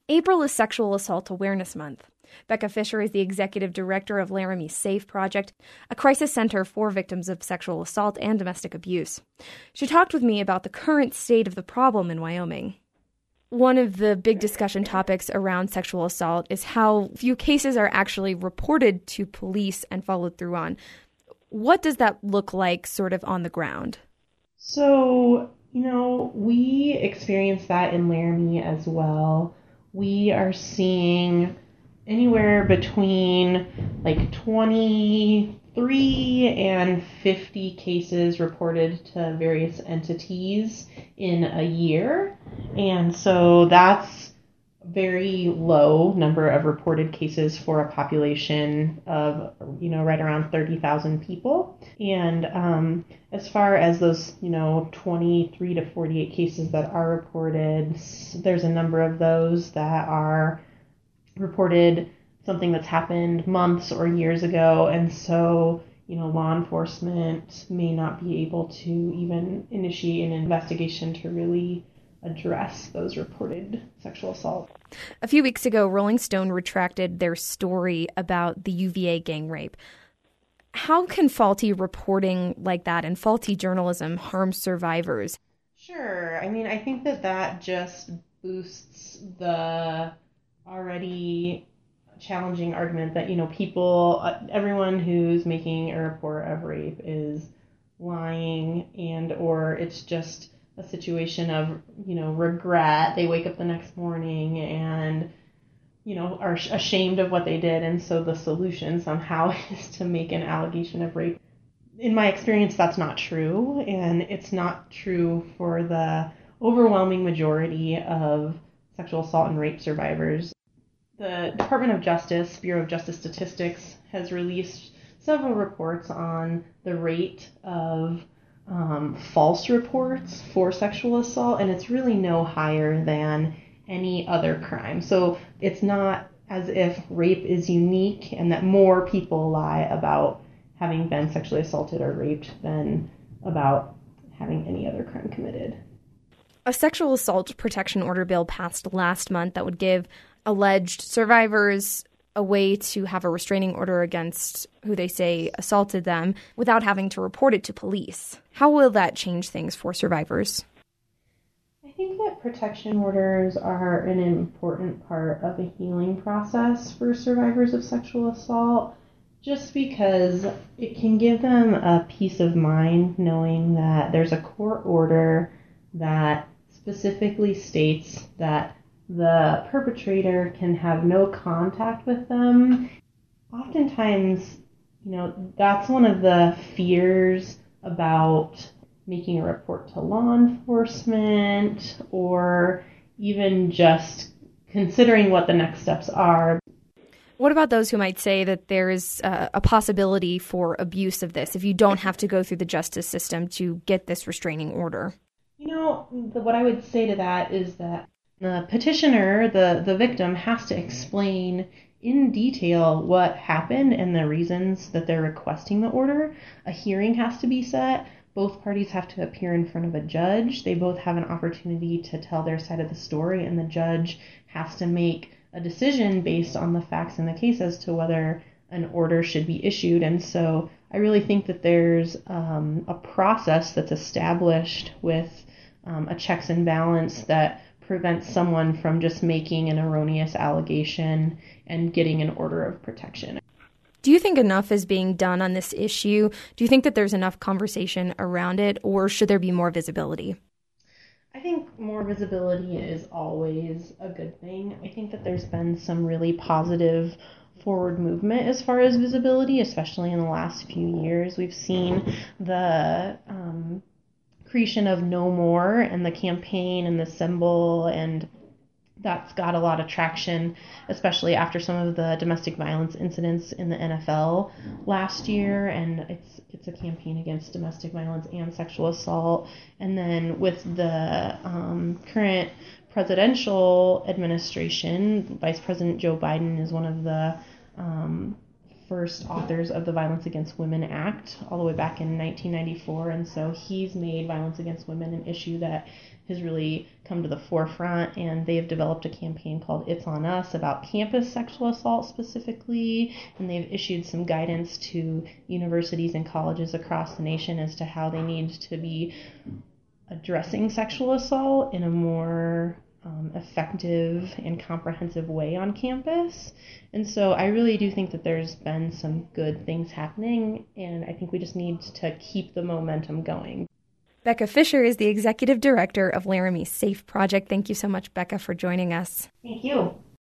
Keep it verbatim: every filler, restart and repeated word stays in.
April is Sexual Assault Awareness Month. Becca Fisher is the executive director of Laramie Safe Project, a crisis center for victims of sexual assault and domestic abuse. She talked with me about the current state of the problem in Wyoming. One of the big discussion topics around sexual assault is how few cases are actually reported to police and followed through on. What does that look like sort of on the ground? So, you know, we experience that in Laramie as well. We are seeing anywhere between like twenty-three and fifty cases reported to various entities in a year. And so that's a very low number of reported cases for a population of, you know, right around thirty thousand people. And um, as far as those, you know, twenty-three to forty-eight cases that are reported, there's a number of those that are reported something that's happened months or years ago. And so, you know, law enforcement may not be able to even initiate an investigation to really address those reported sexual assault. A few weeks ago, Rolling Stone retracted their story about the U V A gang rape. How can faulty reporting like that and faulty journalism harm survivors? Sure. I mean, I think that that just boosts the already challenging argument that, you know, people, uh, everyone who's making a report of rape is lying, and or it's just a situation of, you know, regret. They wake up the next morning and, you know, are ashamed of what they did, and so the solution somehow is to make an allegation of rape. In my experience, that's not true, and it's not true for the overwhelming majority of sexual assault and rape survivors. The Department of Justice, Bureau of Justice Statistics, has released several reports on the rate of um, false reports for sexual assault, and it's really no higher than any other crime. So it's not as if rape is unique and that more people lie about having been sexually assaulted or raped than about having any other crime committed. A sexual assault protection order bill passed last month that would give alleged survivors a way to have a restraining order against who they say assaulted them without having to report it to police. How will that change things for survivors? I think that protection orders are an important part of a healing process for survivors of sexual assault, just because it can give them a peace of mind knowing that there's a court order that specifically states that the perpetrator can have no contact with them. Oftentimes, you know, that's one of the fears about making a report to law enforcement or even just considering what the next steps are. What about those who might say that there is uh, a possibility for abuse of this if you don't have to go through the justice system to get this restraining order? You know, the, what I would say to that is that the petitioner, the, the victim, has to explain in detail what happened and the reasons that they're requesting the order. A hearing has to be set. Both parties have to appear in front of a judge. They both have an opportunity to tell their side of the story, and the judge has to make a decision based on the facts in the case as to whether an order should be issued. And so I really think that there's um, a process that's established with um, a checks and balance that prevents someone from just making an erroneous allegation and getting an order of protection. Do you think enough is being done on this issue? Do you think that there's enough conversation around it, or should there be more visibility? I think more visibility is always a good thing. I think that there's been some really positive forward movement as far as visibility, especially in the last few years. We've seen the um, creation of No More and the campaign and the symbol, and that's got a lot of traction, especially after some of the domestic violence incidents in the N F L last year. And it's it's a campaign against domestic violence and sexual assault. And then with the um, current presidential administration, Vice President Joe Biden is one of the um, first authors of the Violence Against Women Act all the way back in nineteen ninety-four. And so he's made violence against women an issue that has really come to the forefront, and they've developed a campaign called It's On Us about campus sexual assault specifically, and they've issued some guidance to universities and colleges across the nation as to how they need to be addressing sexual assault in a more um, effective and comprehensive way on campus. And so I really do think that there's been some good things happening, and I think we just need to keep the momentum going. Becca Fisher is the executive director of Laramie's SAFE Project. Thank you so much, Becca, for joining us. Thank you.